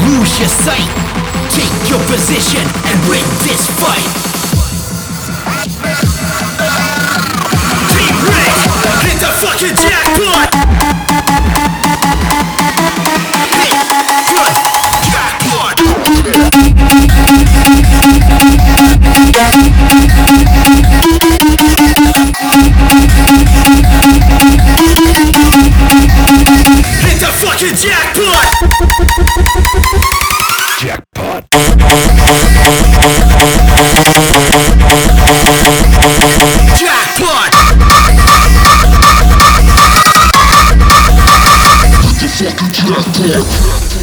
lose your sight. Take your position and win this fight. Team Rick, hit the fucking jackpot. Hit the jackpot. Hit the fucking jackpot. Jackpot. Jackpot. Hit the fucking jackpot.